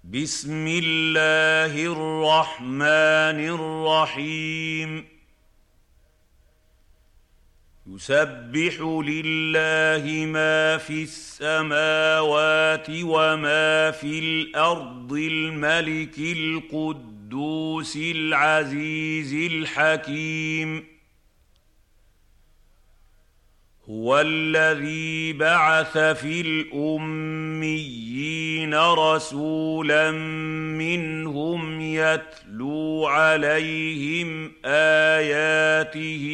بسم الله الرحمن الرحيم يسبح لله ما في السماوات وما في الأرض الملك القدوس العزيز الحكيم هو الذي بعث في الأميين رسولا منهم يتلو عليهم آياته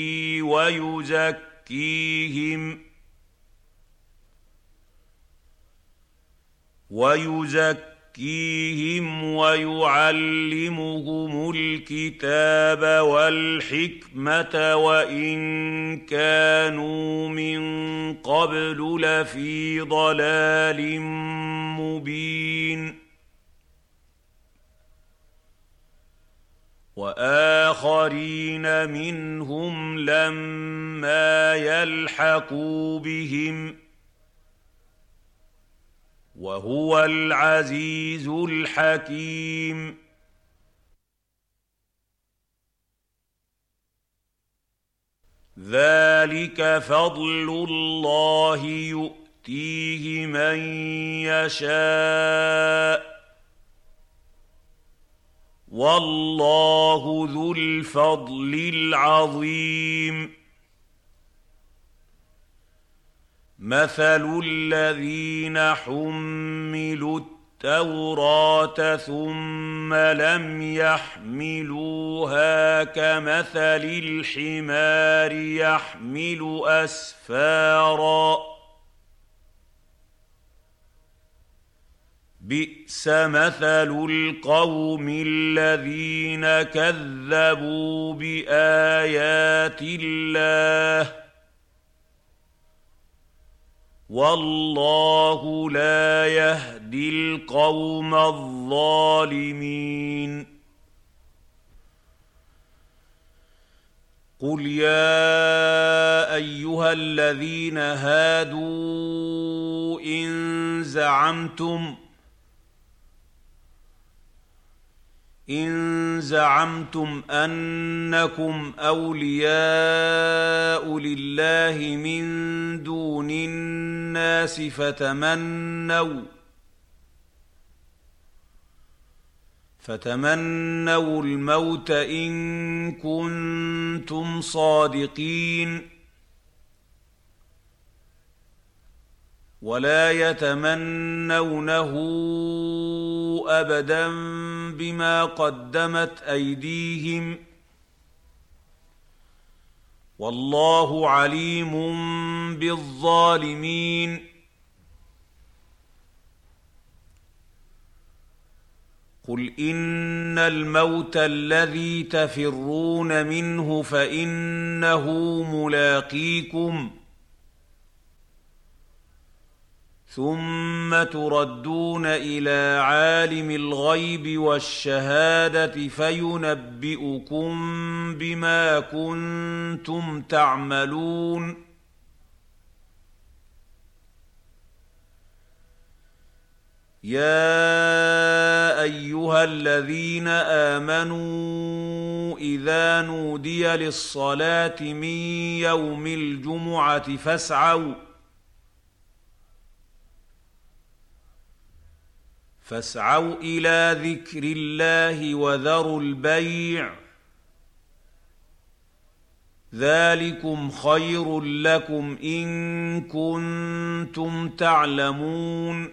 ويزكيهم ويعلمهم الكتاب والحكمة وإن كانوا من قبل لفي ضلال مبين وآخرين منهم لما يلحقوا بهم وهو العزيز الحكيم ذلك فضل الله يؤتيه من يشاء والله ذو الفضل العظيم مثل الذين حملوا التوراة ثم لم يحملوها كمثل الحمار يحمل أسفارا بئس مثل القوم الذين كذبوا بآيات الله والله لا يهدي القوم الظالمين قل يا أيها الذين هادوا إن زعمتم أنكم أولياء لله من دون الناس فتمنوا الموت إن كنتم صادقين ولا يتمنونه أبدا بما قدمت أيديهم والله عليم بالظالمين قل إن الموت الذي تفرون منه فإنه ملاقيكم ثم تردون إلى عالم الغيب والشهادة فينبئكم بما كنتم تعملون يا أيها الذين آمنوا إذا نودي للصلاة من يوم الجمعة فاسعوا إلى ذكر الله وذروا البيع ذلكم خير لكم إن كنتم تعلمون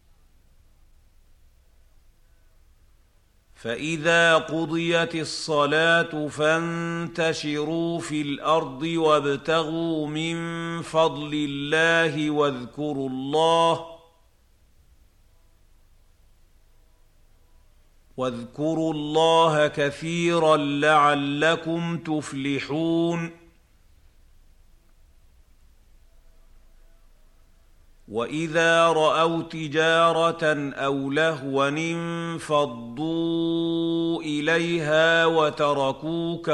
فإذا قضيت الصلاة فانتشروا في الأرض وابتغوا من فضل الله واذكروا الله كثيرا لعلكم تفلحون وإذا رأوا تجارة أو لهوا انفضوا إليها وتركوك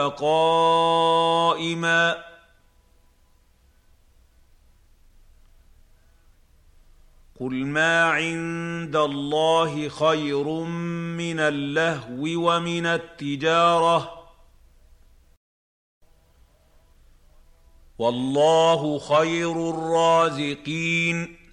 قائما قل ما عند الله خير من اللهو ومن التجارة والله خير الرازقين